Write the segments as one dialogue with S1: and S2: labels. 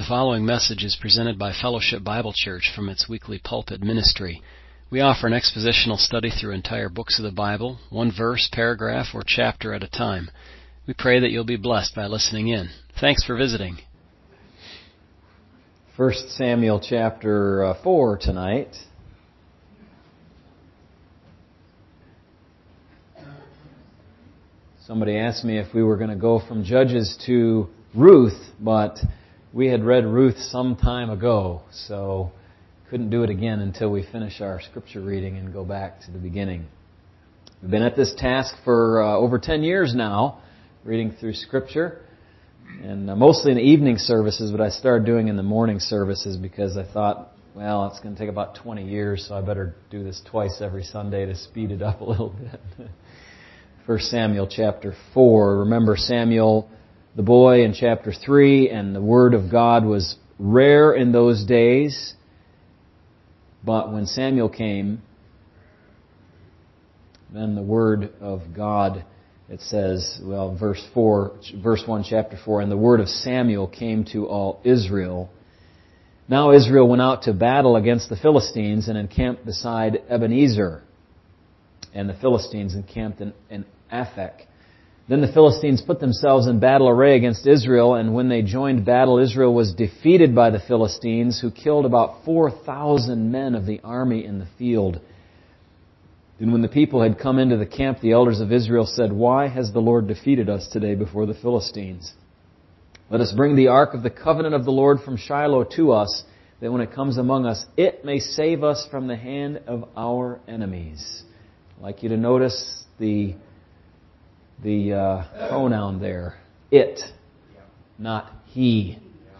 S1: The following message is presented by Fellowship Bible Church from its weekly pulpit ministry. We offer an expositional study through entire books of the Bible, one verse, paragraph, or chapter at a time. We pray that you'll be blessed by listening in. Thanks for visiting.
S2: 1 Samuel chapter 4 tonight. Somebody asked me if we were going to go from Judges to Ruth, but we had read Ruth some time ago, so couldn't do it again until we finish our scripture reading and go back to the beginning. We've been at this task for over 10 years now, reading through scripture, and mostly in the evening services, but I started doing in the morning services because I thought, well, it's going to take about 20 years, so I better do this twice every Sunday to speed it up a little bit. 1 Samuel chapter 4. Remember Samuel, the boy, in chapter 3, and the Word of God was rare in those days. But when Samuel came, then the Word of God, it says, well, verse 1, chapter 4, and the word of Samuel came to all Israel. Now Israel went out to battle against the Philistines and encamped beside Ebenezer. And the Philistines encamped in Aphek. Then the Philistines put themselves in battle array against Israel, and when they joined battle, Israel was defeated by the Philistines, who killed about 4,000 men of the army in the field. And when the people had come into the camp, the elders of Israel said, "Why has the Lord defeated us today before the Philistines? Let us bring the ark of the covenant of the Lord from Shiloh to us, that when it comes among us, it may save us from the hand of our enemies." I'd like you to notice the pronoun there. It, not he.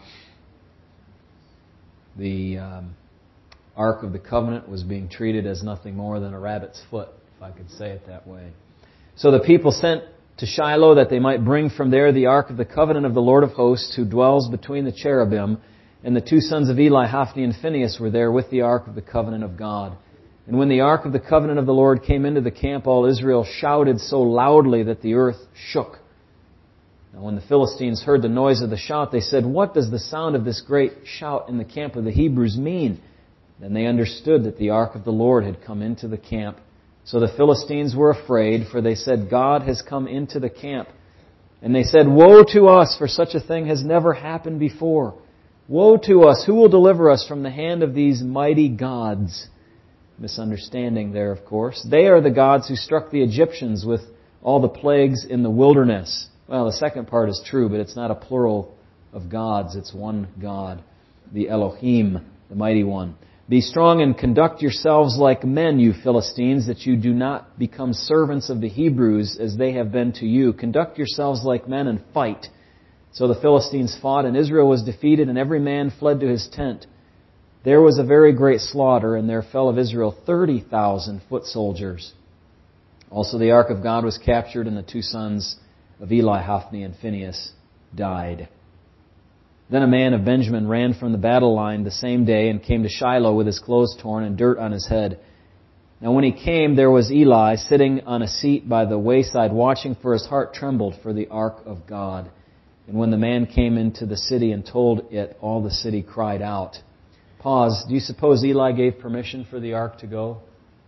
S2: The Ark of the Covenant was being treated as nothing more than a rabbit's foot, if I could say it that way. So the people sent to Shiloh that they might bring from there the Ark of the Covenant of the Lord of Hosts, who dwells between the cherubim. And the two sons of Eli, Hophni and Phinehas, were there with the Ark of the Covenant of God. And when the Ark of the Covenant of the Lord came into the camp, all Israel shouted so loudly that the earth shook. Now when the Philistines heard the noise of the shout, they said, "What does the sound of this great shout in the camp of the Hebrews mean?" Then they understood that the Ark of the Lord had come into the camp. So the Philistines were afraid, for they said, "God has come into the camp." And they said, "Woe to us, for such a thing has never happened before. Woe to us, who will deliver us from the hand of these mighty gods?" Misunderstanding there, of course. They are the gods who struck the Egyptians with all the plagues in the wilderness. Well, the second part is true, but it's not a plural of gods. It's one God, the Elohim, the mighty one. "Be strong and conduct yourselves like men, you Philistines, that you do not become servants of the Hebrews as they have been to you. Conduct yourselves like men and fight." So the Philistines fought, and Israel was defeated, and every man fled to his tent. There was a very great slaughter, and there fell of Israel 30,000 foot soldiers. Also the ark of God was captured, and the two sons of Eli, Hophni and Phinehas, died. Then a man of Benjamin ran from the battle line the same day and came to Shiloh with his clothes torn and dirt on his head. Now when he came, there was Eli sitting on a seat by the wayside, watching, for his heart trembled for the ark of God. And when the man came into the city and told it, all the city cried out. Pause. Do you suppose Eli gave permission for the ark to go?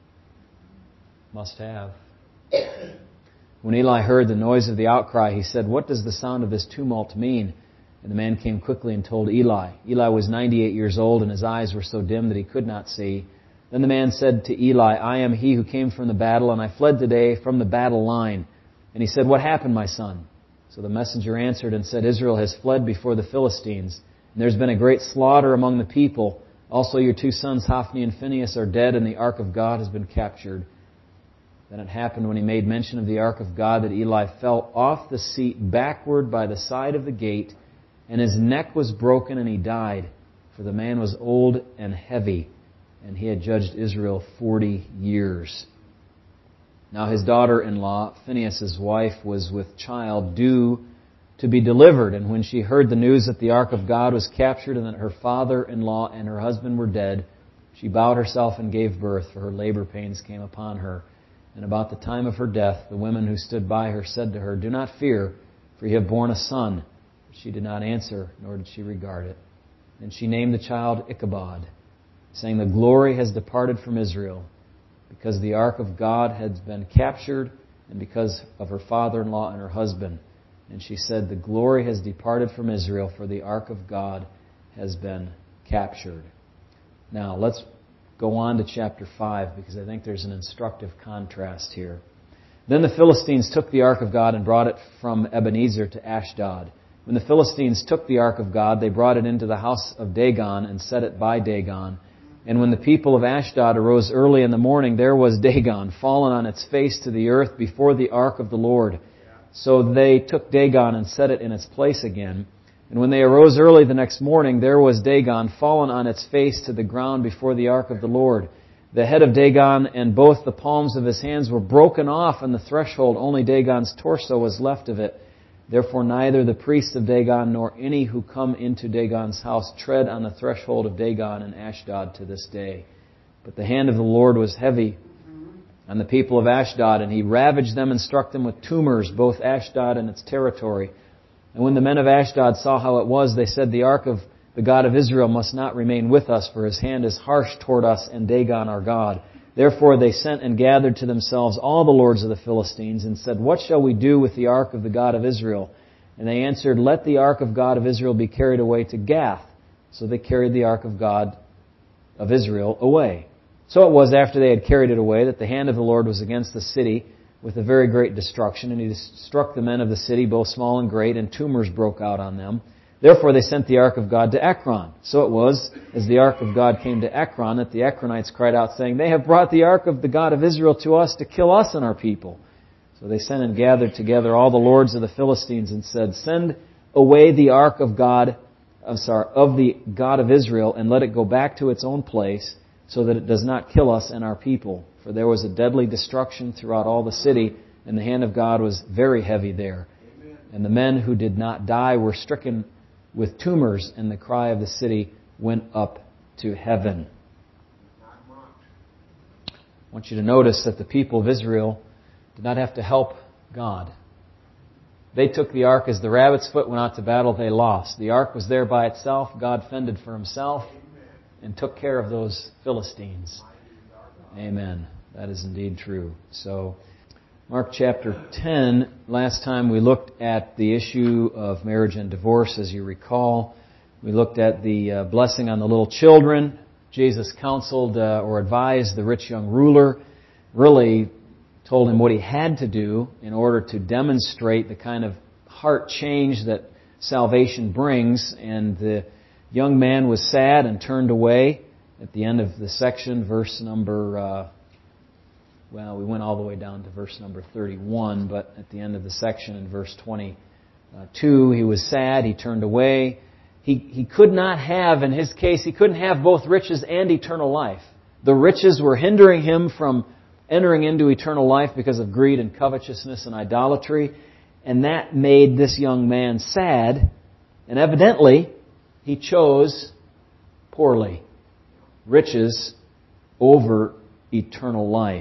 S2: Must have. When Eli heard the noise of the outcry, he said, "What does the sound of this tumult mean?" And the man came quickly and told Eli. Eli was 98 years old, and his eyes were so dim that he could not see. Then the man said to Eli, "I am he who came from the battle, and I fled today from the battle line." And he said, "What happened, my son?" So the messenger answered and said, "Israel has fled before the Philistines, and there's been a great slaughter among the people. Also your two sons, Hophni and Phinehas, are dead, and the ark of God has been captured." Then it happened when he made mention of the ark of God that Eli fell off the seat backward by the side of the gate, and his neck was broken, and he died. For the man was old and heavy, and he had judged Israel 40 years. Now his daughter-in-law, Phinehas' wife, was with child due to be delivered. And when she heard the news that the ark of God was captured and that her father-in-law and her husband were dead, she bowed herself and gave birth, for her labor pains came upon her. And about the time of her death, the women who stood by her said to her, "Do not fear, for you have borne a son." But she did not answer, nor did she regard it. And she named the child Ichabod, saying, "The glory has departed from Israel, because the ark of God has been captured, and because of her father-in-law and her husband." And she said, "The glory has departed from Israel, for the ark of God has been captured." Now, let's go on to chapter 5, because I think there's an instructive contrast here. Then the Philistines took the ark of God and brought it from Ebenezer to Ashdod. When the Philistines took the ark of God, they brought it into the house of Dagon and set it by Dagon. And when the people of Ashdod arose early in the morning, there was Dagon fallen on its face to the earth before the ark of the Lord. So they took Dagon and set it in its place again. And when they arose early the next morning, there was Dagon fallen on its face to the ground before the ark of the Lord. The head of Dagon and both the palms of his hands were broken off on the threshold. Only Dagon's torso was left of it. Therefore neither the priests of Dagon nor any who come into Dagon's house tread on the threshold of Dagon in Ashdod to this day. But the hand of the Lord was heavy on the people of Ashdod, and He ravaged them and struck them with tumors, both Ashdod and its territory. And when the men of Ashdod saw how it was, they said, "The ark of the God of Israel must not remain with us, for His hand is harsh toward us and Dagon our God." Therefore they sent and gathered to themselves all the lords of the Philistines and said, "What shall we do with the ark of the God of Israel?" And they answered, "Let the ark of God of Israel be carried away to Gath." So they carried the ark of God of Israel away. So it was after they had carried it away that the hand of the Lord was against the city with a very great destruction, and He struck the men of the city, both small and great, and tumors broke out on them. Therefore they sent the ark of God to Ekron. So it was, as the ark of God came to Ekron, that the Ekronites cried out, saying, "They have brought the ark of the God of Israel to us to kill us and our people." So they sent and gathered together all the lords of the Philistines and said, "Send away the ark of the God of Israel, and let it go back to its own place, so that it does not kill us and our people." For there was a deadly destruction throughout all the city, and the hand of God was very heavy there. Amen. And the men who did not die were stricken with tumors, and the cry of the city went up to heaven. I want you to notice that the people of Israel did not have to help God. They took the ark as the rabbit's foot went out to battle, they lost. The ark was there by itself. God fended for Himself and took care of those Philistines. Amen. That is indeed true. So, Mark chapter 10, last time we looked at the issue of marriage and divorce, as you recall. We looked at the blessing on the little children. Jesus counseled or advised the rich young ruler, really told him what he had to do in order to demonstrate the kind of heart change that salvation brings. And the young man was sad and turned away. At the end of the section, verse number... we went all the way down to verse number 31, but at the end of the section in verse 22, he was sad, he turned away. He could not have, in his case, he couldn't have both riches and eternal life. The riches were hindering him from entering into eternal life because of greed and covetousness and idolatry, and that made this young man sad, and evidently he chose poorly. Riches over eternal life.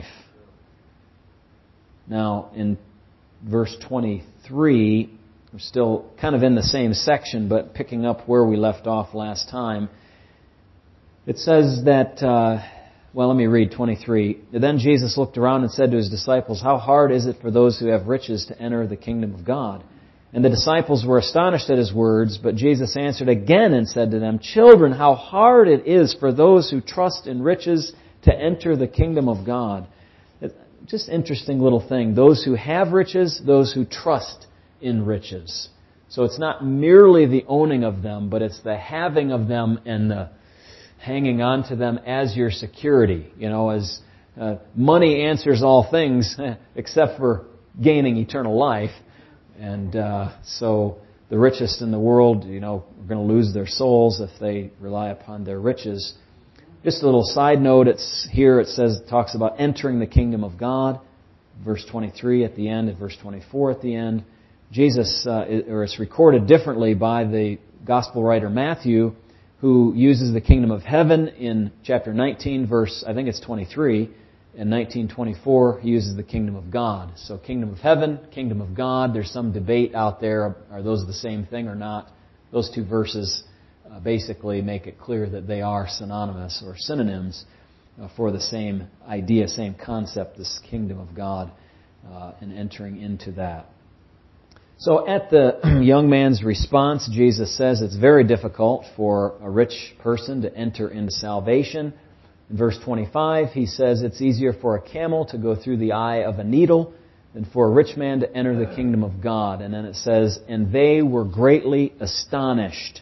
S2: Now, in verse 23, we're still kind of in the same section, but picking up where we left off last time. It says that, let me read 23. Then Jesus looked around and said to His disciples, "How hard is it for those who have riches to enter the kingdom of God?" And the disciples were astonished at His words, but Jesus answered again and said to them, "Children, how hard it is for those who trust in riches to enter the kingdom of God." Just interesting little thing. Those who have riches, those who trust in riches. So it's not merely the owning of them, but it's the having of them and the hanging on to them as your security. As money answers all things except for gaining eternal life. And so the richest in the world, are going to lose their souls if they rely upon their riches. Just a little side note, it talks about entering the kingdom of God. Verse 23 at the end and verse 24 at the end. It's recorded differently by the gospel writer Matthew, who uses the kingdom of heaven in chapter 19, verse, I think it's 23. In 19:24, he uses the kingdom of God. So kingdom of heaven, kingdom of God, there's some debate out there, are those the same thing or not? Those two verses basically make it clear that they are synonymous or synonyms for the same idea, same concept, this kingdom of God, and entering into that. So at the young man's response, Jesus says it's very difficult for a rich person to enter into salvation. In verse 25, he says it's easier for a camel to go through the eye of a needle than for a rich man to enter the kingdom of God. And then it says, and they were greatly astonished.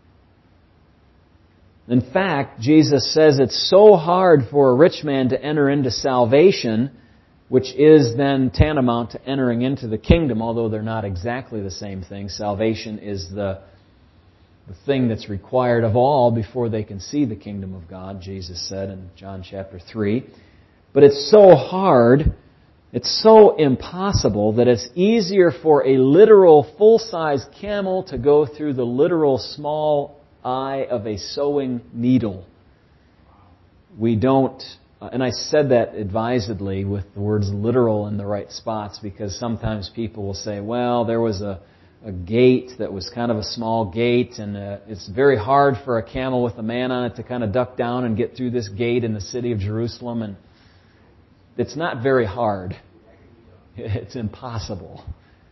S2: In fact, Jesus says it's so hard for a rich man to enter into salvation, which is then tantamount to entering into the kingdom, although they're not exactly the same thing. Salvation is the thing that's required of all before they can see the kingdom of God, Jesus said in John chapter 3. But it's so hard, it's so impossible that it's easier for a literal full-size camel to go through the literal small eye of a sewing needle. We don't, and I said that advisedly with the words literal in the right spots, because sometimes people will say, well, there was a gate that was kind of a small gate, and it's very hard for a camel with a man on it to kind of duck down and get through this gate in the city of Jerusalem. And it's not very hard. It's impossible.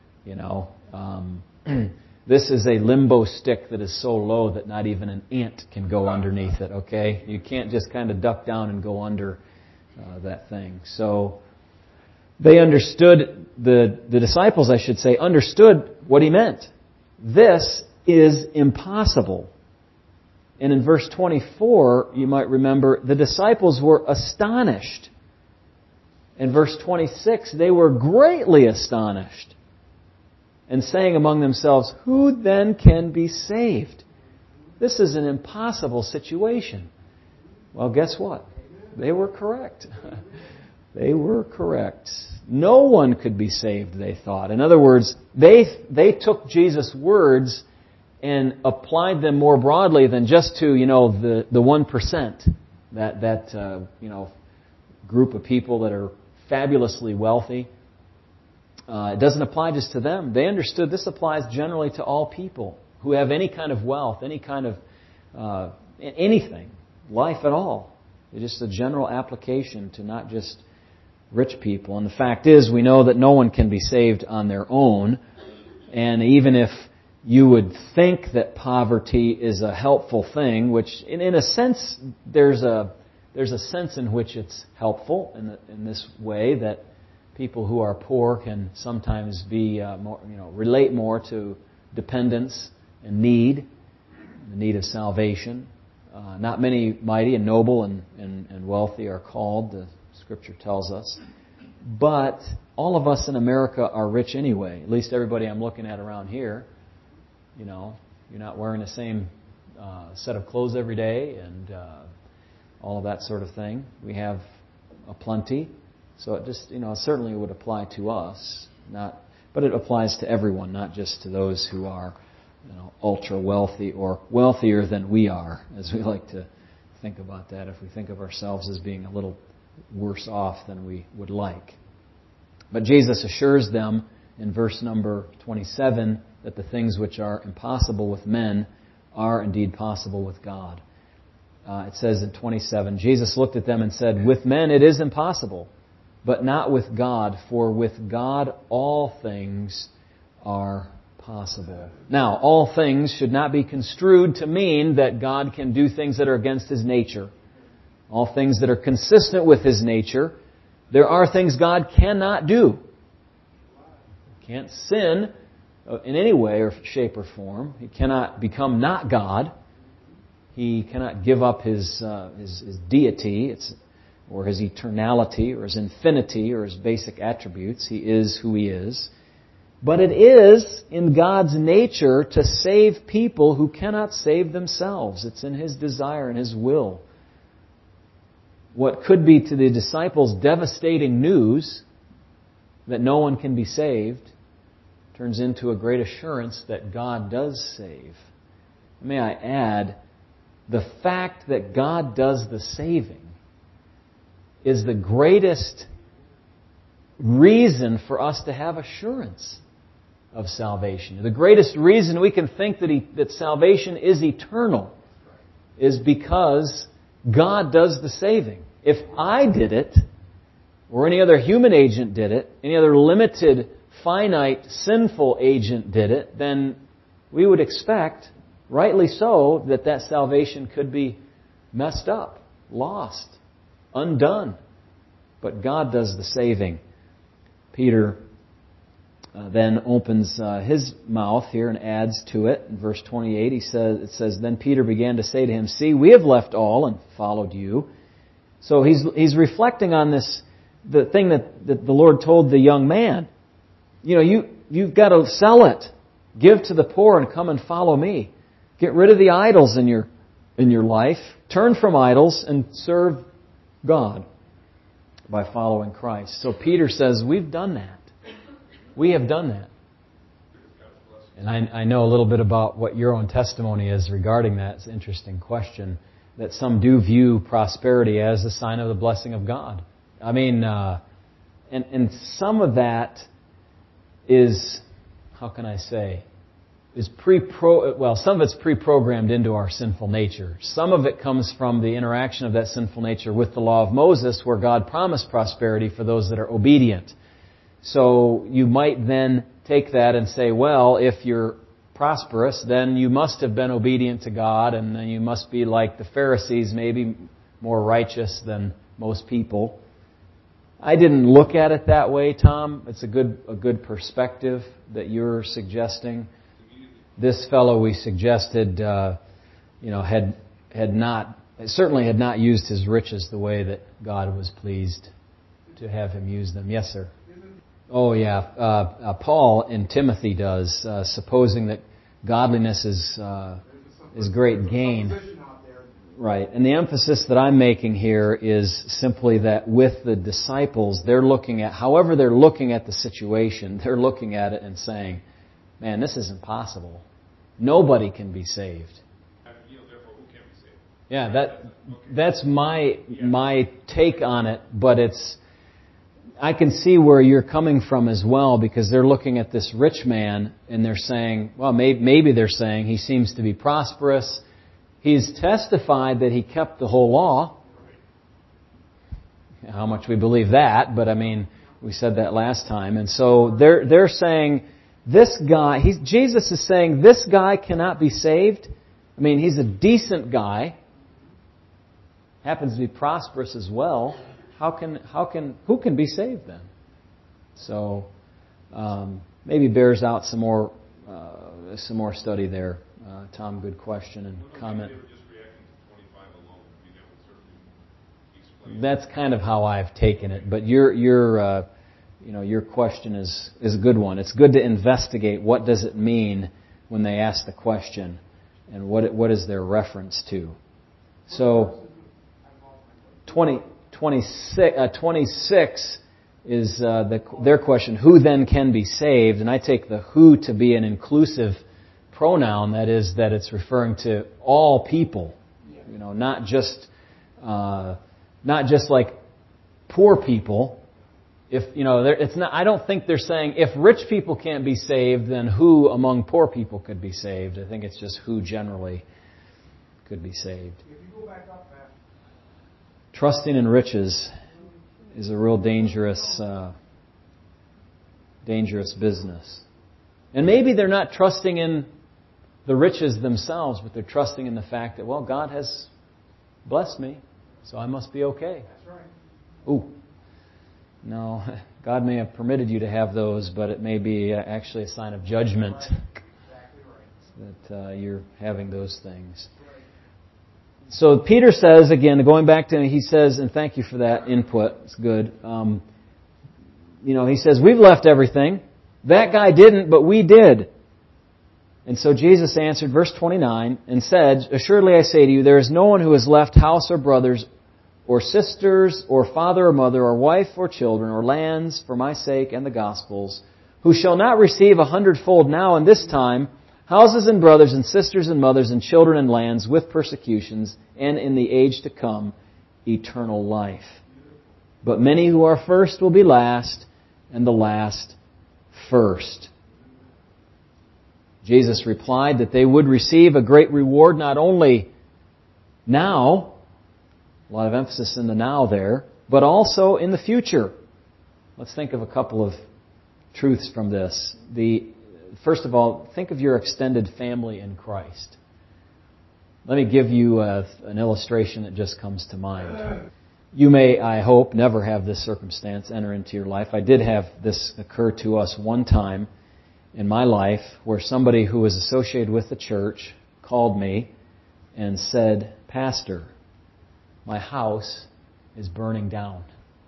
S2: This is a limbo stick that is so low that not even an ant can go underneath it, okay? You can't just kind of duck down and go under that thing. So they understood, the disciples, I should say, understood what he meant. This is impossible. And in verse 24, you might remember, the disciples were astonished. In verse 26, they were greatly astonished, and saying among themselves, who then can be saved? This is an impossible situation. Well, guess what? They were correct. They were correct. No one could be saved, they thought. In other words, they took Jesus' words and applied them more broadly than just to, the 1%, that group of people that are fabulously wealthy. It doesn't apply just to them. They understood this applies generally to all people who have any kind of wealth, any kind of anything, life at all. It's just a general application to not just rich people. And the fact is, we know that no one can be saved on their own. And even if you would think that poverty is a helpful thing, which in a sense, there's a sense in which it's helpful in this way, that people who are poor can sometimes be relate more to dependence and need, the need of salvation. Not many mighty and noble and wealthy are called, the Scripture tells us. But all of us in America are rich anyway. At least everybody I'm looking at around here. You're not wearing the same set of clothes every day and all of that sort of thing. We have a plenty. So it just, certainly would apply to us, but it applies to everyone, not just to those who are, ultra wealthy or wealthier than we are, as we like to think about that. If we think of ourselves as being a little worse off than we would like. But Jesus assures them in verse number 27 that the things which are impossible with men are indeed possible with God. It says in 27, Jesus looked at them and said, with men it is impossible, but not with God, for with God all things are possible. Now, all things should not be construed to mean that God can do things that are against His nature. All things that are consistent with His nature. There are things God cannot do. He can't sin in any way or shape or form. He cannot become not God. He cannot give up His deity, or His eternality, or His infinity, or His basic attributes. He is who He is. But it is in God's nature to save people who cannot save themselves. It's in His desire and His will. What could be to the disciples devastating news that no one can be saved turns into a great assurance that God does save. May I add, the fact that God does the saving is the greatest reason for us to have assurance. of salvation. The greatest reason we can think that salvation is eternal is because God does the saving. If I did it, or any other human agent did it, any other limited, finite, sinful agent did it, then we would expect, rightly so, that salvation could be messed up, lost, undone. But God does the saving. Peter then opens his mouth here and adds to it. In verse 28, it says, Then Peter began to say to him, See, we have left all and followed you. So he's reflecting on this, the thing that the Lord told the young man. You've got to sell it. Give to the poor and come and follow me. Get rid of the idols in your life. Turn from idols and serve God by following Christ. So Peter says, we've done that. We have done that. And I know a little bit about what your own testimony is regarding that. It's an interesting question. That some do view prosperity as a sign of the blessing of God. I mean, and some of that is, how can I say, is some of it's pre-programmed into our sinful nature. Some of it comes from the interaction of that sinful nature with the law of Moses, where God promised prosperity for those that are obedient. So you might then take that and say, well, if you're prosperous, then you must have been obedient to God, and then you must be like the Pharisees, maybe more righteous than most people. I didn't look at it that way, Tom. It's a good perspective that you're suggesting. This fellow we suggested, certainly had not used his riches the way that God was pleased to have him use them. Yes, sir. Oh, yeah. Paul in Timothy does, supposing that godliness is great gain. Right. And the emphasis that I'm making here is simply that with the disciples, however they're looking at the situation, they're looking at it and saying, man, this is impossible. Nobody can be saved. Yeah, that's my take on it, but I can see where you're coming from as well, because they're looking at this rich man and they're saying, well, maybe they're saying he seems to be prosperous. He's testified that he kept the whole law. How much we believe that, but I mean, we said that last time. And so they're saying, this guy, Jesus is saying, this guy cannot be saved. I mean, he's a decent guy. Happens to be prosperous as well. Who can be saved then? So maybe bears out some more study there. Tom, good question and comment. That's kind of how I've taken it, but your question is a good one. It's good to investigate what does it mean when they ask the question, and what is their reference to. So 26 is their question, who then can be saved? And I take the who to be an inclusive pronoun, that is, that it's referring to all people, not just like poor people. It's not. I don't think they're saying if rich people can't be saved, then who among poor people could be saved. I think it's just who generally could be saved.
S3: If you go back up, Matt.
S2: Trusting in riches is a real dangerous business. And maybe they're not trusting in the riches themselves, but they're trusting in the fact that, well, God has blessed me, so I must be okay.
S3: That's right.
S2: Ooh. No, God may have permitted you to have those, but it may be actually a sign of judgment.
S3: Right. Exactly right.
S2: That you're having those things. So Peter says, again, going back to, he says, and thank you for that input, it's good. He says, we've left everything. That guy didn't, but we did. And so Jesus answered, verse 29, and said, Assuredly I say to you, there is no one who has left house or brothers or sisters or father or mother or wife or children or lands for my sake and the gospel's, who shall not receive 100-fold now in this time, houses and brothers and sisters and mothers and children and lands with persecutions, and in the age to come, eternal life. But many who are first will be last, and the last first. Jesus replied that they would receive a great reward not only now, a lot of emphasis in the now there, but also in the future. Let's think of a couple of truths from this. First of all, think of your extended family in Christ. Let me give you an illustration that just comes to mind. You may, I hope, never have this circumstance enter into your life. I did have this occur to us one time in my life where somebody who was associated with the church called me and said, "Pastor, my house is burning down."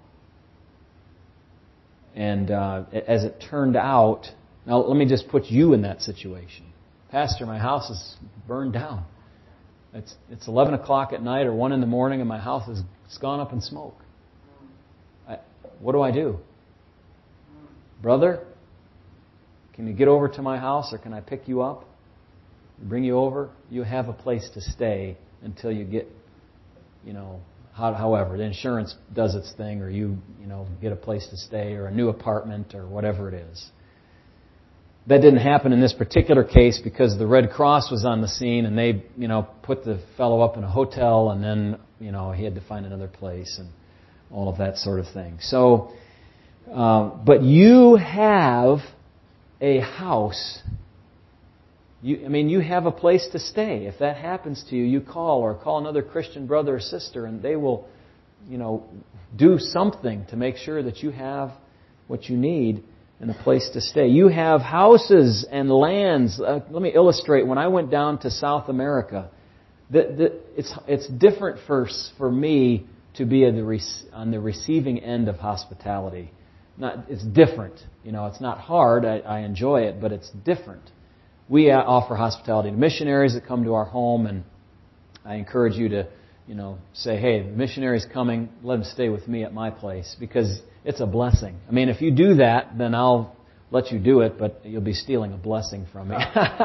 S2: And as it turned out, now let me just put you in that situation. "Pastor, my house is burned down. It's 11 o'clock at night or 1 in the morning and my house has gone up in smoke. What do I do? Brother, can you get over to my house or can I pick you up? Bring you over? You have a place to stay until you get, however, the insurance does its thing or you get a place to stay or a new apartment or whatever it is." That didn't happen in this particular case because the Red Cross was on the scene and they, put the fellow up in a hotel and then, he had to find another place and all of that sort of thing. So, but you have a house. You have a place to stay. If that happens to you, you call another Christian brother or sister and they will, do something to make sure that you have what you need and a place to stay. You have houses and lands. Let me illustrate. When I went down to South America, it's different for me to be on the receiving end of hospitality. It's different. It's not hard. I enjoy it, but it's different. We offer hospitality to missionaries that come to our home, and I encourage you to, say, "Hey, the missionary's coming. Let him stay with me at my place," because it's a blessing. If you do that, then I'll let you do it, but you'll be stealing a blessing from me.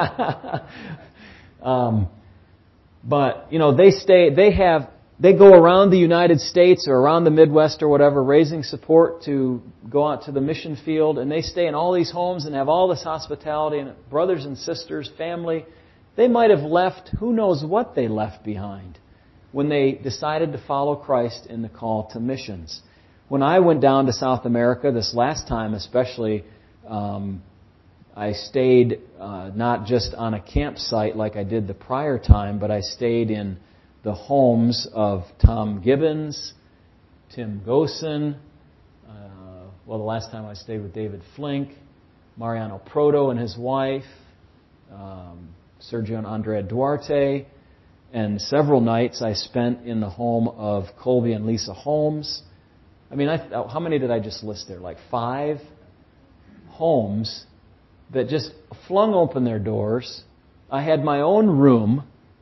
S2: But they go around the United States or around the Midwest or whatever, raising support to go out to the mission field, and they stay in all these homes and have all this hospitality and brothers and sisters, family. They might have left, who knows what they left behind when they decided to follow Christ in the call to missions. When I went down to South America this last time especially, I stayed not just on a campsite like I did the prior time, but I stayed in the homes of Tom Gibbons, Tim Gosen, the last time I stayed with David Flink, Mariano Proto and his wife, Sergio and Andrea Duarte, and several nights I spent in the home of Colby and Lisa Holmes. How many did I just list there? Like 5 homes that just flung open their doors. I had my own room.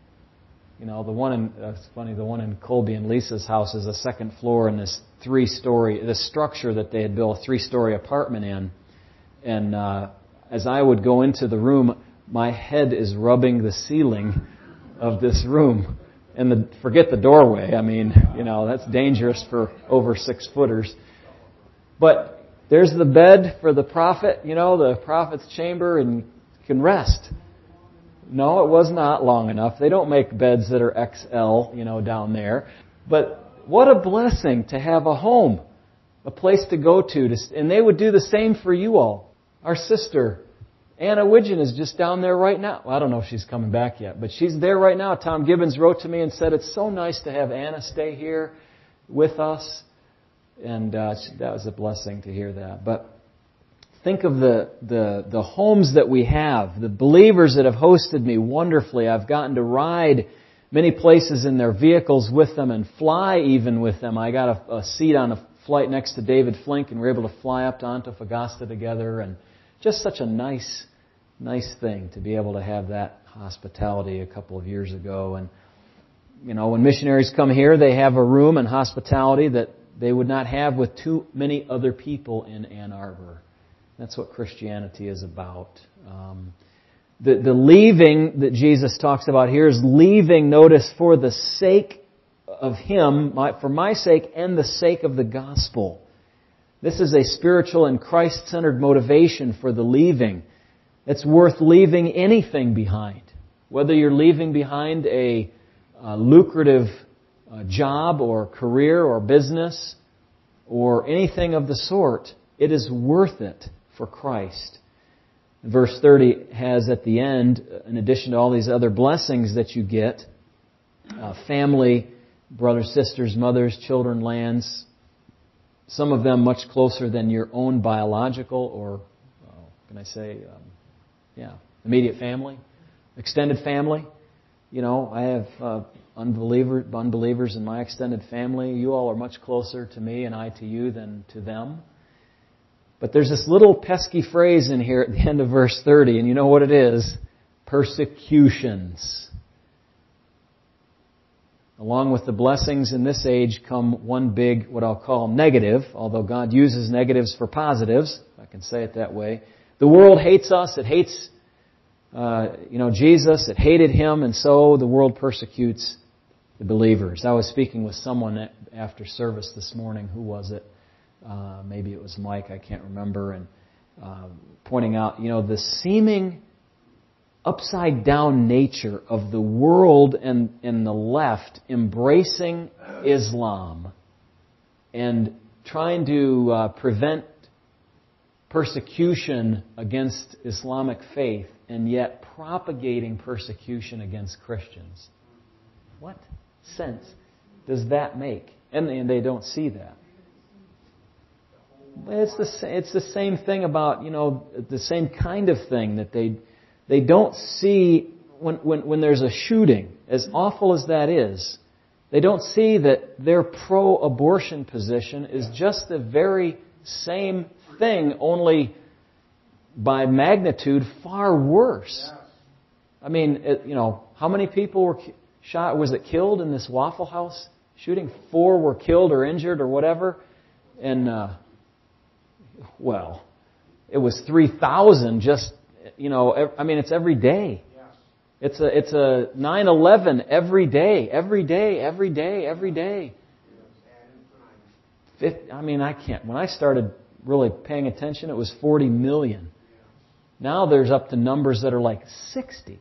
S2: It's funny, the one in Colby and Lisa's house is a second floor in this structure that they had built, a 3-story apartment in. And as I would go into the room, my head is rubbing the ceiling of this room. And forget the doorway. That's dangerous for over 6-footers. But there's the bed for the prophet, the prophet's chamber, and you can rest. No, it was not long enough. They don't make beds that are XL, down there. But what a blessing to have a home, a place to go to. And they would do the same for you all. Our sister, Anna Widgeon, is just down there right now. Well, I don't know if she's coming back yet, but she's there right now. Tom Gibbons wrote to me and said, "It's so nice to have Anna stay here with us." And that was a blessing to hear that. But think of the homes that we have, the believers that have hosted me wonderfully. I've gotten to ride many places in their vehicles with them and fly even with them. I got a seat on a flight next to David Flink and we were able to fly up to Antofagasta together, and just such a nice thing to be able to have that hospitality a couple of years ago. And, when missionaries come here, they have a room and hospitality that they would not have with too many other people in Ann Arbor. That's what Christianity is about. The leaving that Jesus talks about here is leaving, notice, for the sake of Him, for my sake and the sake of the gospel. This is a spiritual and Christ-centered motivation for the leaving. It's worth leaving anything behind. Whether you're leaving behind a lucrative job or career or business or anything of the sort, it is worth it for Christ. Verse 30 has at the end, in addition to all these other blessings that you get, family, brothers, sisters, mothers, children, lands, some of them much closer than your own biological or, immediate family, extended family. You know, I have unbelievers in my extended family. You all are much closer to me and I to you than to them. But there's this little pesky phrase in here at the end of verse 30, and you know what it is? Persecutions. Along with the blessings in this age come one big, what I'll call negative, although God uses negatives for positives, if I can say it that way. The world hates us. It hates, Jesus. It hated Him, and so the world persecutes the believers. I was speaking with someone after service this morning. Who was it? Maybe it was Mike. I can't remember. And pointing out, the seeming upside down nature of the world and the left embracing Islam and trying to prevent persecution against Islamic faith and yet propagating persecution against Christians. What sense does that make? And they don't see that. It's the same thing about, the same kind of thing that they don't see when there's a shooting, as awful as that is. They don't see that their pro-abortion position is just the very same thing, only by magnitude far worse. I mean, how many people were shot? Was it killed in this Waffle House shooting? 4 were killed or injured or whatever, and it was 3,000 just. It's every day. It's a 9/11 every day. I can't. When I started really paying attention, it was 40 million. Now there's up to numbers that are like 60.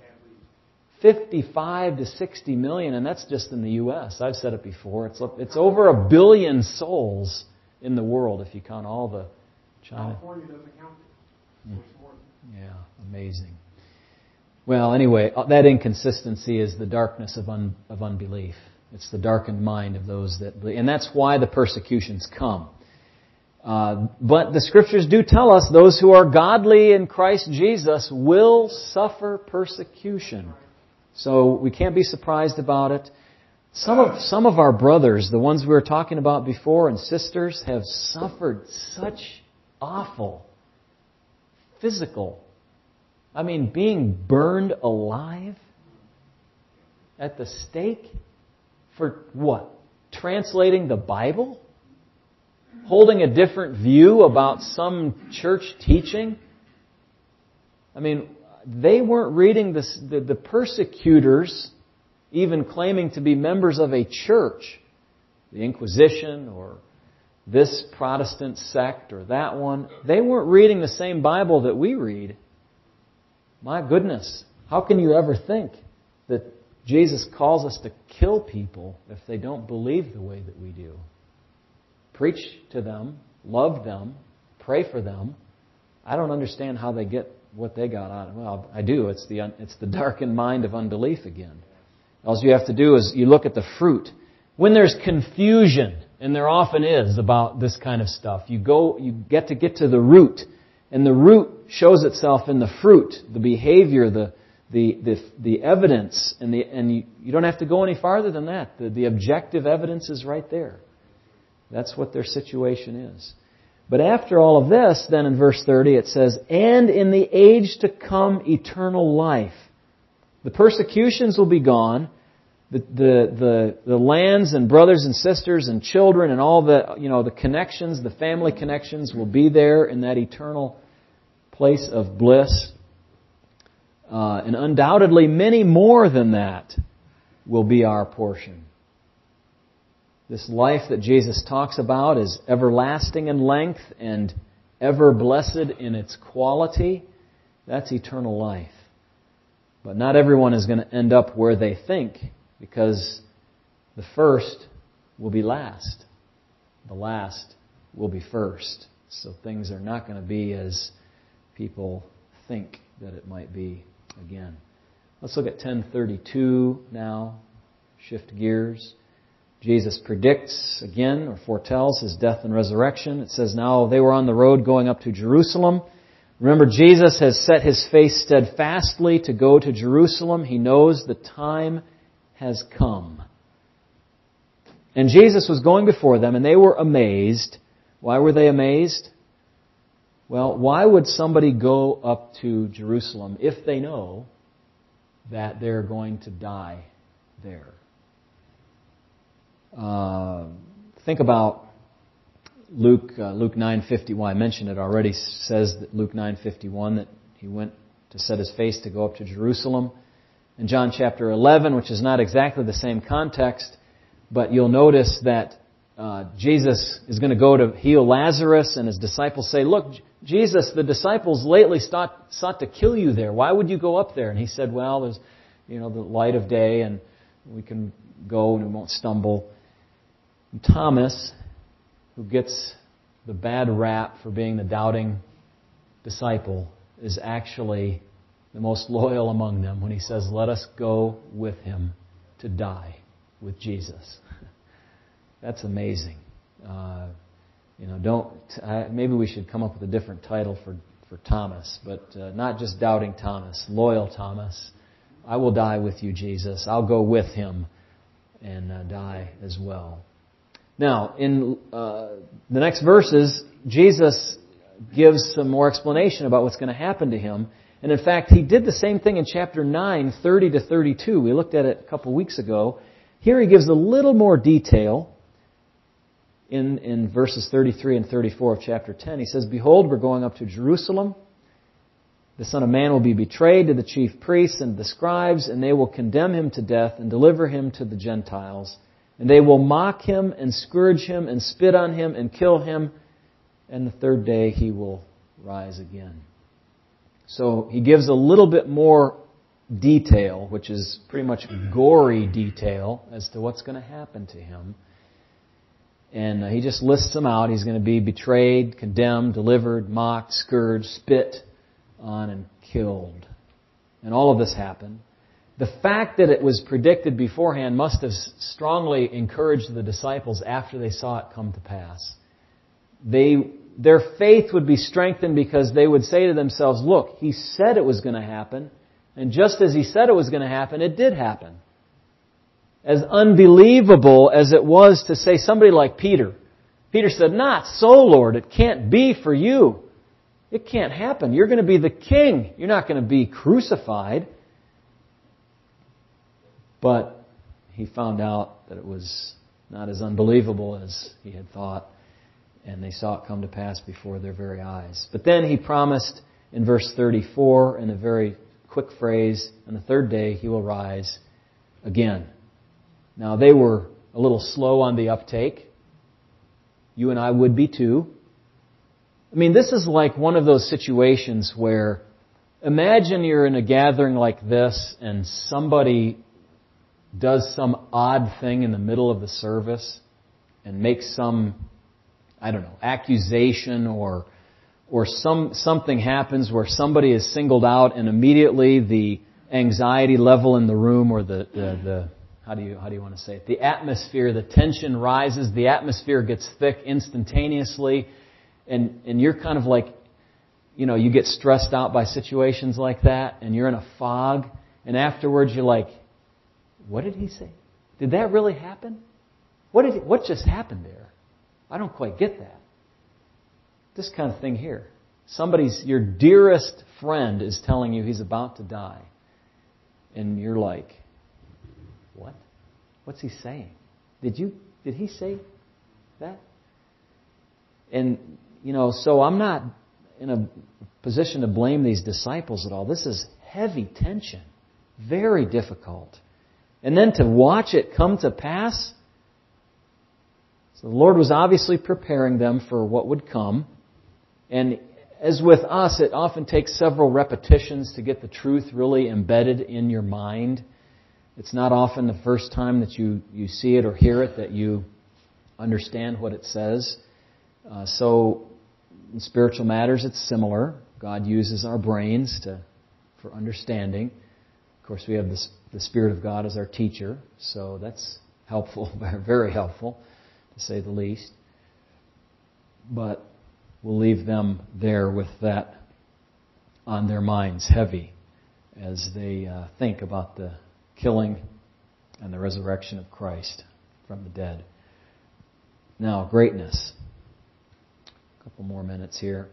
S2: 55 to 60 million, and that's just in the U.S. I've said it before. It's over 1 billion souls in the world if you count all the China.
S3: California doesn't count it.
S2: Yeah, amazing. Well, anyway, that inconsistency is the darkness of unbelief. It's the darkened mind of those that believe. And that's why the persecutions come. But the Scriptures do tell us those who are godly in Christ Jesus will suffer persecution. So we can't be surprised about it. Some of our brothers, the ones we were talking about before, and sisters, have suffered such awful physical, being burned alive at the stake for what? Translating the Bible? Holding a different view about some church teaching? They weren't reading the persecutors, even claiming to be members of a church, the Inquisition or this Protestant sect or that one. They weren't reading the same Bible that we read. My goodness, how can you ever think that Jesus calls us to kill people if they don't believe the way that we do? Preach to them, love them, pray for them. I don't understand how they get what they got out of it. Well, I do. It's the darkened mind of unbelief again. All you have to do is you look at the fruit. When there's confusion, and there often is about this kind of stuff, you get to the root, and the root shows itself in the fruit, the behavior, the evidence, and you don't have to go any farther than that. The objective evidence is right there. That's what their situation is. But after all of this, then in verse 30 it says, "And in the age to come eternal life." The persecutions will be gone. The lands and brothers and sisters and children and all the connections, the family connections will be there in that eternal place of bliss. And undoubtedly many more than that will be our portion. This life that Jesus talks about is everlasting in length and ever blessed in its quality. That's eternal life. But not everyone is going to end up where they think, because the first will be last. The last will be first. So things are not going to be as people think that it might be again. Let's look at 10:32 now. Shift gears. Jesus predicts again, or foretells, His death and resurrection. It says, now they were on the road going up to Jerusalem. Remember, Jesus has set His face steadfastly to go to Jerusalem. He knows the time has come. And Jesus was going before them, and they were amazed. Why were they amazed? Well, why would somebody go up to Jerusalem if they know that they're going to die there? Think about Luke 9:51. I mentioned it already. Says that Luke 9:51 that He went to set His face to go up to Jerusalem. In John chapter 11, which is not exactly the same context, but you'll notice that Jesus is going to go to heal Lazarus, and His disciples say, look, Jesus, the disciples lately sought to kill you there. Why would you go up there? And He said, well, there's the light of day, and we can go and we won't stumble. And Thomas, who gets the bad rap for being the doubting disciple, is actually the most loyal among them when he says, let us go with Him to die with Jesus. That's amazing. Maybe we should come up with a different title for Thomas, but not just doubting Thomas, loyal Thomas. I will die with you, Jesus. I'll go with Him and die as well. Now, in the next verses, Jesus gives some more explanation about what's going to happen to Him. And in fact, He did the same thing in chapter 9, 30 to 32. We looked at it a couple weeks ago. Here He gives a little more detail in verses 33 and 34 of chapter 10. He says, behold, we're going up to Jerusalem. The Son of Man will be betrayed to the chief priests and the scribes, and they will condemn Him to death and deliver Him to the Gentiles. And they will mock Him and scourge Him and spit on Him and kill Him. And the third day He will rise again. So He gives a little bit more detail, which is pretty much gory detail, as to what's going to happen to Him. And He just lists them out. He's going to be betrayed, condemned, delivered, mocked, scourged, spit on, and killed. And all of this happened. The fact that it was predicted beforehand must have strongly encouraged the disciples after they saw it come to pass. Their faith would be strengthened because they would say to themselves, look, He said it was going to happen, and just as He said it was going to happen, it did happen. As unbelievable as it was to say somebody like Peter. Peter said, not so, Lord, it can't be for you. It can't happen. You're going to be the king. You're not going to be crucified. But he found out that it was not as unbelievable as he had thought, and they saw it come to pass before their very eyes. But then He promised in verse 34, in a very quick phrase, on the third day He will rise again. Now, they were a little slow on the uptake. You and I would be too. I mean, this is like one of those situations where, imagine you're in a gathering like this and somebody does some odd thing in the middle of the service and makes some, accusation or something happens where somebody is singled out, and immediately the anxiety level in the room, or the how do you want to say it? The atmosphere, the tension rises, the atmosphere gets thick instantaneously, and you're kind of like, you get stressed out by situations like that, and you're in a fog, and afterwards you're like, what did he say? Did that really happen? What just happened there? I don't quite get that. This kind of thing here. Your dearest friend is telling you he's about to die, and you're like, what? What's he saying? Did he say that? And, so I'm not in a position to blame these disciples at all. This is heavy tension. Very difficult. And then to watch it come to pass. So the Lord was obviously preparing them for what would come. And as with us, it often takes several repetitions to get the truth really embedded in your mind. It's not often the first time that you see it or hear it that you understand what it says. So in spiritual matters, it's similar. God uses our brains for understanding. Of course, we have the Spirit of God as our teacher, so that's helpful, very helpful, to say the least. But we'll leave them there with that on their minds, heavy, as they think about the killing and the resurrection of Christ from the dead. Now, greatness. A couple more minutes here.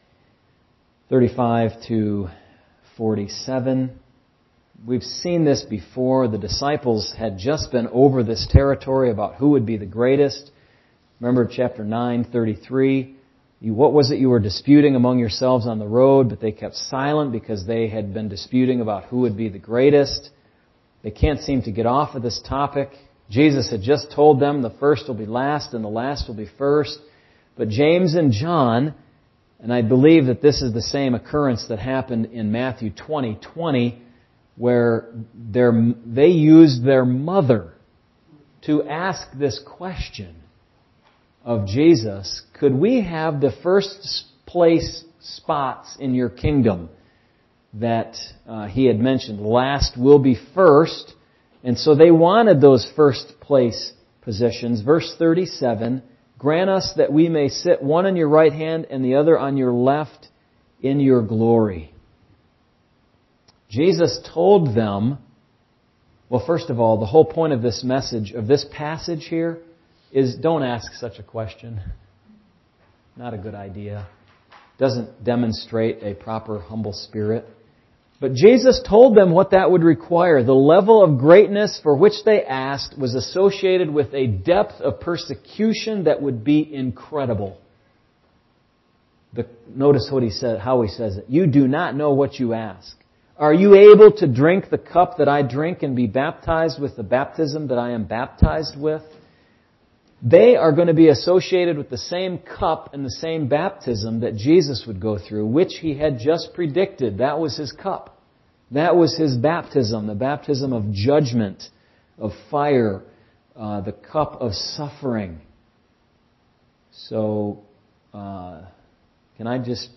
S2: 35 to 47. We've seen this before. The disciples had just been over this territory about who would be the greatest. Remember chapter 9:33. What was it you were disputing among yourselves on the road? But they kept silent because they had been disputing about who would be the greatest. They can't seem to get off of this topic. Jesus had just told them the first will be last and the last will be first. But James and John, and I believe that this is the same occurrence that happened in Matthew 20:20, where they used their mother to ask this question of Jesus: could we have the first place spots in your kingdom that he had mentioned? Last will be first. And so they wanted those first place positions. Verse 37, grant us that we may sit one on your right hand and the other on your left in your glory. Jesus told them, well, first of all, the whole point of this message, of this passage here, is don't ask such a question. Not a good idea. Doesn't demonstrate a proper humble spirit. But Jesus told them what that would require. The level of greatness for which they asked was associated with a depth of persecution that would be incredible. Notice what he said, how he says it. You do not know what you ask. Are you able to drink the cup that I drink and be baptized with the baptism that I am baptized with? They are going to be associated with the same cup and the same baptism that Jesus would go through, which he had just predicted. That was his cup. That was his baptism, the baptism of judgment, of fire, the cup of suffering. So, can I just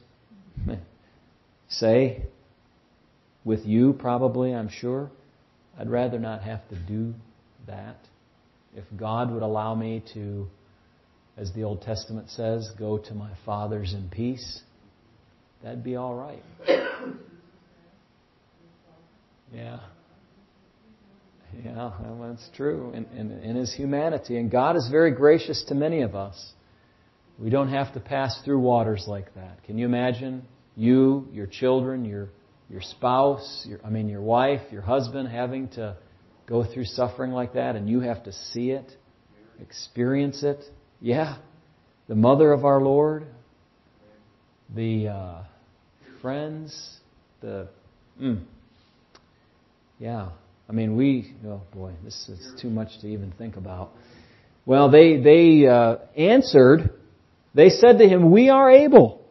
S2: say, with you probably, I'm sure, I'd rather not have to do that. If God would allow me to, as the Old Testament says, go to my fathers in peace, that'd be all right. Yeah, well, that's true in His humanity. And God is very gracious to many of us. We don't have to pass through waters like that. Can you imagine you, your children, your spouse, your wife, your husband having to go through suffering like that, and you have to see it, experience it? Yeah. The mother of our Lord, the friends, yeah. Oh boy, this is too much to even think about. Well, they answered. They said to him, "We are able."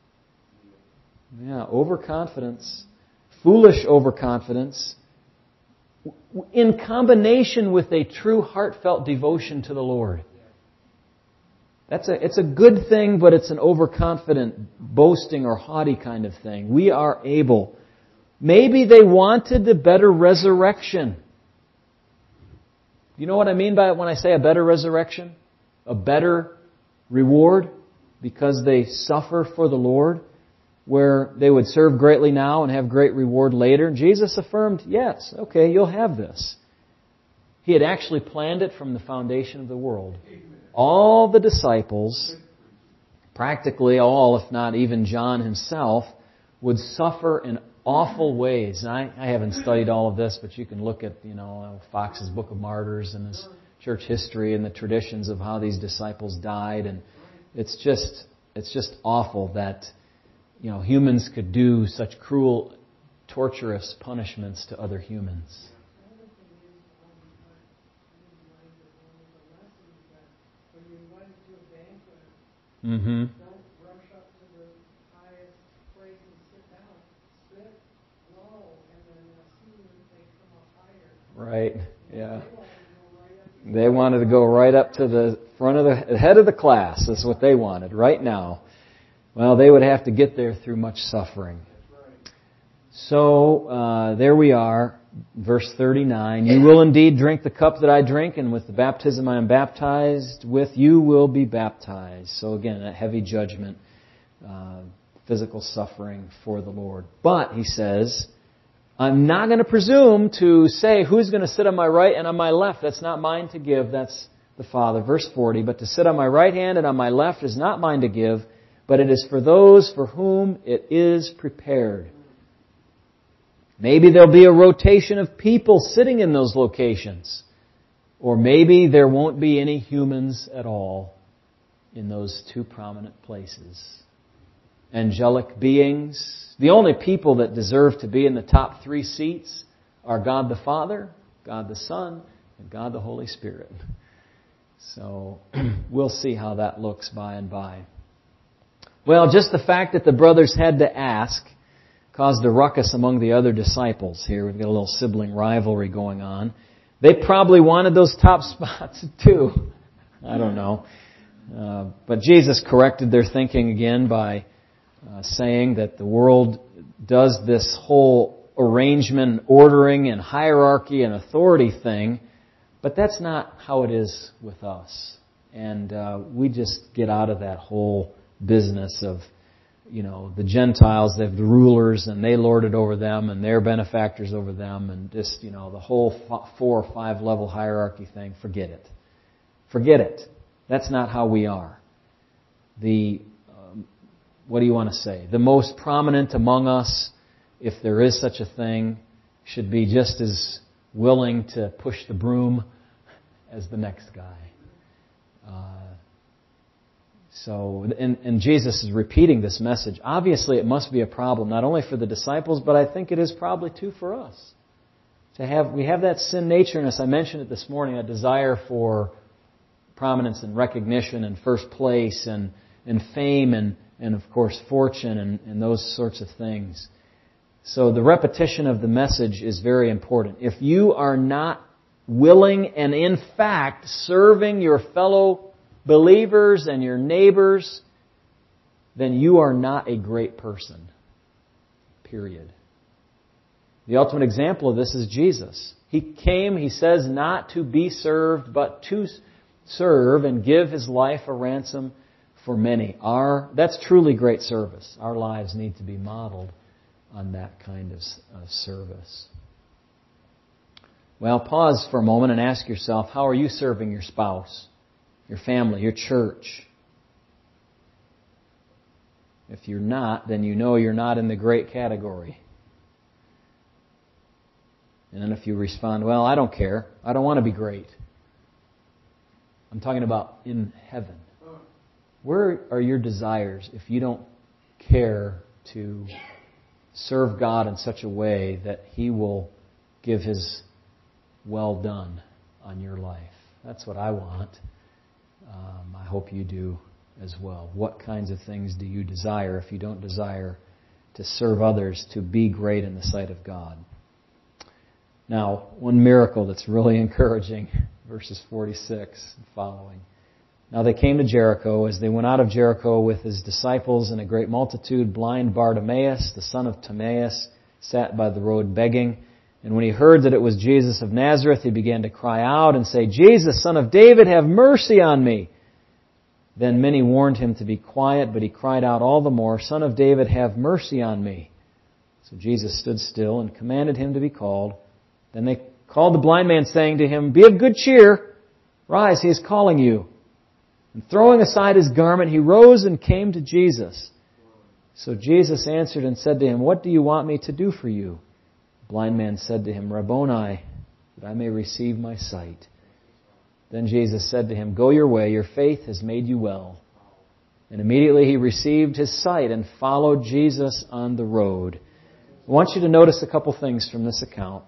S2: Yeah, overconfidence, foolish overconfidence, in combination with a true heartfelt devotion to the Lord. It's a good thing, but it's an overconfident, boasting or haughty kind of thing. We are able. Maybe they wanted the better resurrection. You know what I mean by it when I say a better resurrection? A better reward because they suffer for the Lord, where they would serve greatly now and have great reward later. Jesus affirmed, yes, okay, you'll have this. He had actually planned it from the foundation of the world. All the disciples, practically all, if not even John himself, would suffer in awful ways. And I haven't studied all of this, but you can look at, Fox's Book of Martyrs and his church history and the traditions of how these disciples died. And it's just awful that humans could do such cruel, torturous punishments to other humans.
S3: Don't rush up to the highest
S2: Right, yeah. They wanted to go right up to the front of the head of the class. That's what they wanted right now. Well, they would have to get there through much suffering. So, there we are, verse 39. You will indeed drink the cup that I drink, and with the baptism I am baptized with, you will be baptized. So again, a heavy judgment, physical suffering for the Lord. But, he says, I'm not going to presume to say who's going to sit on my right and on my left. That's not mine to give. That's the Father. Verse 40, but to sit on my right hand and on my left is not mine to give, but it is for those for whom it is prepared. Maybe there'll be a rotation of people sitting in those locations. Or maybe there won't be any humans at all in those two prominent places. Angelic beings. The only people that deserve to be in the top 3 seats are God the Father, God the Son, and God the Holy Spirit. So we'll see how that looks by and by. Well, just the fact that the brothers had to ask caused a ruckus among the other disciples here. We've got a little sibling rivalry going on. They probably wanted those top spots too. I don't know. But Jesus corrected their thinking again by saying that the world does this whole arrangement, ordering, and hierarchy and authority thing, but that's not how it is with us. And we just get out of that whole business of, the Gentiles, they have the rulers and they lord it over them and they're benefactors over them and just, the whole 4 or 5 level hierarchy thing. Forget it. Forget it. That's not how we are. What do you want to say? The most prominent among us, if there is such a thing, should be just as willing to push the broom as the next guy. And Jesus is repeating this message. Obviously, it must be a problem, not only for the disciples, but I think it is probably too for us. We have that sin nature in us. I mentioned it this morning, a desire for prominence and recognition and first place and fame and of course fortune and those sorts of things. So the repetition of the message is very important. If you are not willing and in fact serving your fellow believers and your neighbors, then you are not a great person. Period. The ultimate example of this is Jesus. He came, he says, not to be served, but to serve and give His life a ransom for many. That's truly great service. Our lives need to be modeled on that kind of service. Well, pause for a moment and ask yourself, how are you serving your spouse, your family, your church? If you're not, then you know you're not in the great category. And then if you respond, well, I don't care. I don't want to be great. I'm talking about in heaven. Where are your desires if you don't care to serve God in such a way that He will give His well done on your life? That's what I want. I hope you do as well. What kinds of things do you desire if you don't desire to serve others, to be great in the sight of God? Now, one miracle that's really encouraging, verses 46 and following. Now they came to Jericho. As they went out of Jericho with His disciples and a great multitude, blind Bartimaeus, the son of Timaeus, sat by the road begging. And when he heard that it was Jesus of Nazareth, he began to cry out and say, Jesus, Son of David, have mercy on me. Then many warned him to be quiet, but he cried out all the more, Son of David, have mercy on me. So Jesus stood still and commanded him to be called. Then they called the blind man, saying to him, Be of good cheer. Rise, he is calling you. And throwing aside his garment, he rose and came to Jesus. So Jesus answered and said to him, What do you want me to do for you? The blind man said to him, Rabboni, that I may receive my sight. Then Jesus said to him, Go your way, your faith has made you well. And immediately he received his sight and followed Jesus on the road. I want you to notice a couple things from this account.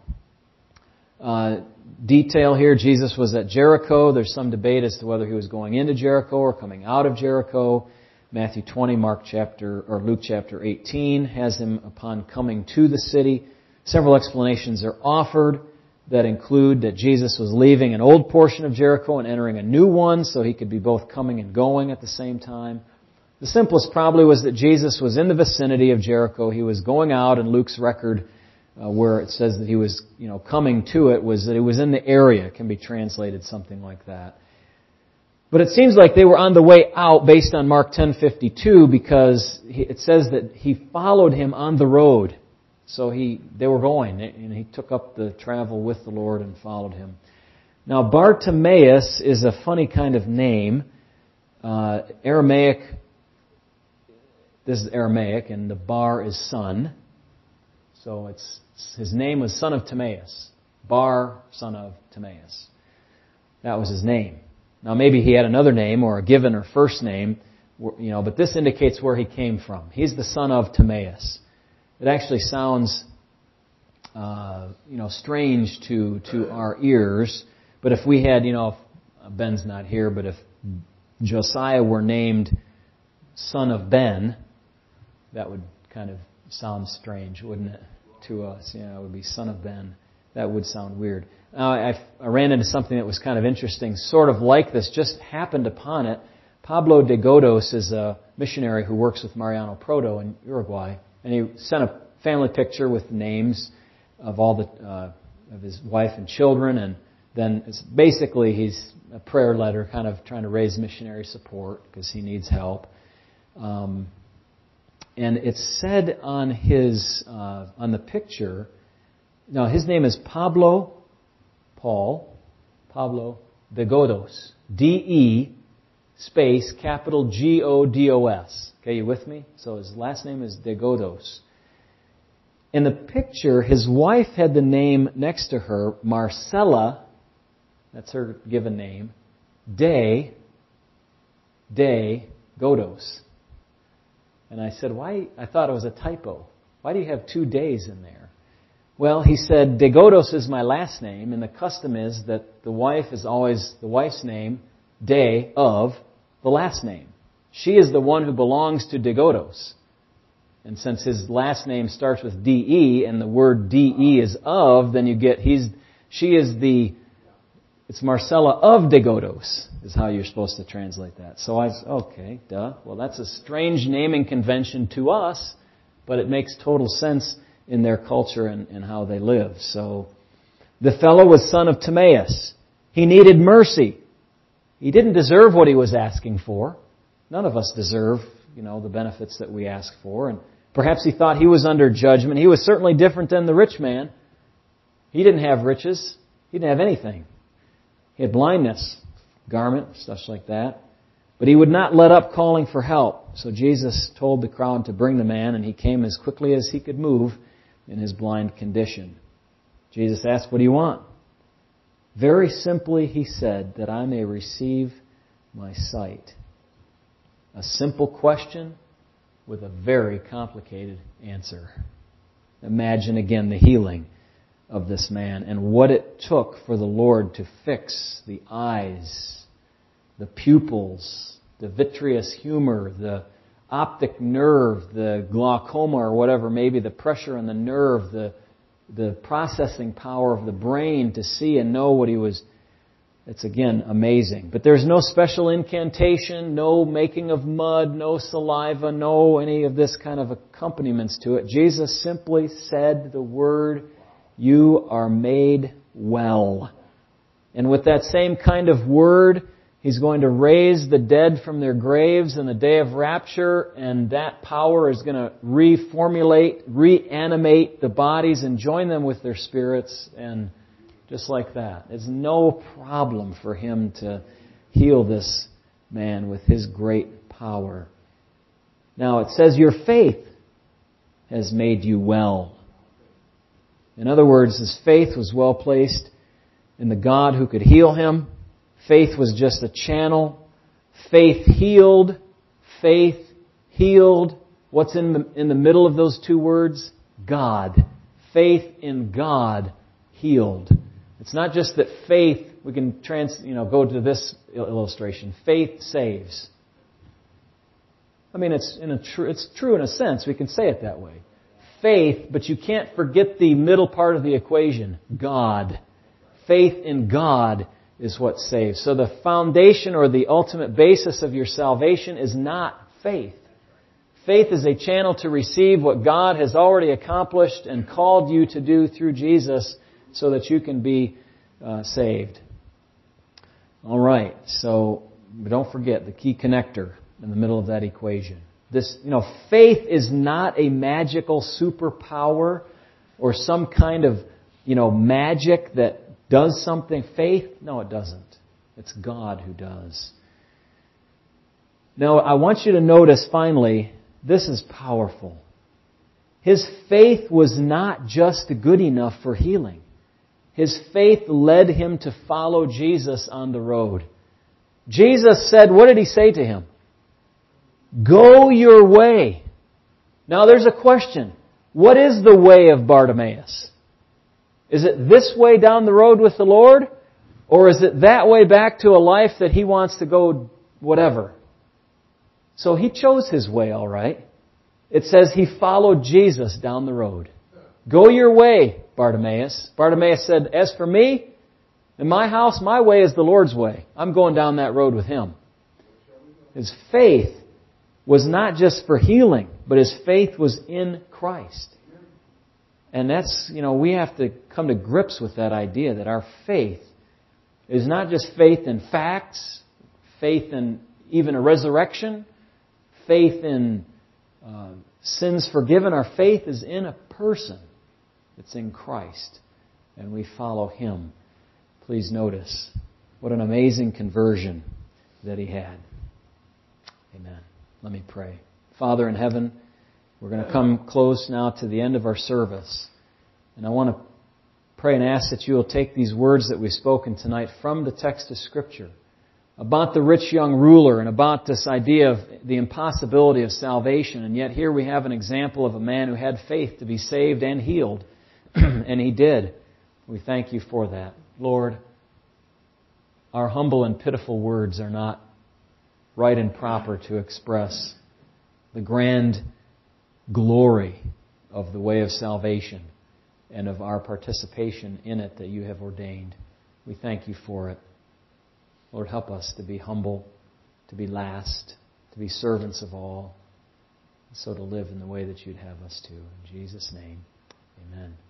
S2: Detail here, Jesus was at Jericho. There's some debate as to whether He was going into Jericho or coming out of Jericho. Matthew 20, Luke chapter 18 has Him upon coming to the city. Several explanations are offered. that include that Jesus was leaving an old portion of Jericho and entering a new one, so He could be both coming and going at the same time. The simplest probably was that Jesus was in the vicinity of Jericho. He was going out, and Luke's record where it says that He was coming to it was that He was in the area. It can be translated something like that. But it seems like they were on the way out based on Mark 10:52 because it says that He followed Him on the road. So they were going, and He took up the travel with the Lord and followed Him. Now Bartimaeus is a funny kind of name. Aramaic, this is Aramaic, and the bar is son. So his name was son of Timaeus. Bar, son of Timaeus. That was his name. Now maybe he had another name or a given or first name, but this indicates where he came from. He's the son of Timaeus. It actually sounds, strange to our ears. But if we had, Ben's not here, but if Josiah were named son of Ben, that would kind of sound strange, wouldn't it, to us? It would be son of Ben. That would sound weird. Now, I ran into something that was kind of interesting, sort of like this, just happened upon it. Pablo de Godos is a missionary who works with Mariano Proto in Uruguay. And he sent a family picture with names of all of his wife and children, and then he's a prayer letter, kind of trying to raise missionary support because he needs help. And it's said on the picture. Now his name is Pablo de Godos, D-E space capital G-O-D-O-S. Okay, you with me? So his last name is de Godos. In the picture, his wife had the name next to her, Marcela, that's her given name, de Godos. And I said, why? I thought it was a typo. Why do you have 2 days in there? Well, he said, de Godos is my last name, and the custom is that the wife is always the wife's name, de of the last name. She is the one who belongs to de Godos. And since his last name starts with D-E and the word D-E is of, then you get, it's Marcella of de Godos is how you're supposed to translate that. So okay, duh. Well, that's a strange naming convention to us, but it makes total sense in their culture and how they live. So the fellow was son of Timaeus. He needed mercy. He didn't deserve what he was asking for. None of us deserve, the benefits that we ask for. And perhaps he thought he was under judgment. He was certainly different than the rich man. He didn't have riches. He didn't have anything. He had blindness, garment, stuff like that. But he would not let up calling for help. So Jesus told the crowd to bring the man, and he came as quickly as he could move in his blind condition. Jesus asked, what do you want? Very simply, he said, that I may receive my sight. A simple question with a very complicated answer. Imagine again the healing of this man and what it took for the Lord to fix the eyes, the pupils, the vitreous humor, the optic nerve, the glaucoma or whatever, maybe the pressure on the nerve, the processing power of the brain to see and know what he was. It's again amazing. But there's no special incantation, no making of mud, no saliva, no any of this kind of accompaniments to it. Jesus simply said the word, you are made well. And with that same kind of word, He's going to raise the dead from their graves in the day of rapture, and that power is going to reformulate, reanimate the bodies and join them with their spirits, and just like that. It's no problem for Him to heal this man with His great power. Now it says, your faith has made you well. In other words, his faith was well placed in the God who could heal him. Faith was just a channel. Faith healed. Faith healed. What's in the middle of those two words? God. Faith in God healed. It's not just that faith, we can go to this illustration. Faith saves. I mean, it's true in a sense. We can say it that way. Faith, but you can't forget the middle part of the equation. God. Faith in God is what saves. So the foundation or the ultimate basis of your salvation is not faith. Faith is a channel to receive what God has already accomplished and called you to do through Jesus so that you can be saved. All right, so don't forget the key connector in the middle of that equation. Faith is not a magical superpower or some kind of, magic that does something. Faith, no, it doesn't. It's God who does. Now, I want you to notice finally, this is powerful. His faith was not just good enough for healing. His faith led him to follow Jesus on the road. Jesus said, what did He say to him? Go your way. Now there's a question. What is the way of Bartimaeus? Is it this way down the road with the Lord? Or is it that way back to a life that he wants to go whatever? So he chose his way, all right. It says he followed Jesus down the road. Go your way, Bartimaeus. Bartimaeus said, as for me, in my house, my way is the Lord's way. I'm going down that road with Him. His faith was not just for healing, but his faith was in Christ. And that's, we have to come to grips with that idea that our faith is not just faith in facts, faith in even a resurrection, faith in sins forgiven. Our faith is in a person. It's in Christ. And we follow Him. Please notice what an amazing conversion that he had. Amen. Let me pray. Father in heaven, we're going to come close now to the end of our service. And I want to pray and ask that you will take these words that we've spoken tonight from the text of Scripture about the rich young ruler and about this idea of the impossibility of salvation. And yet here we have an example of a man who had faith to be saved and healed. And he did. We thank you for that. Lord, our humble and pitiful words are not right and proper to express the grand glory of the way of salvation and of our participation in it that you have ordained. We thank you for it. Lord, help us to be humble, to be last, to be servants of all, and so to live in the way that you'd have us to. In Jesus' name, amen.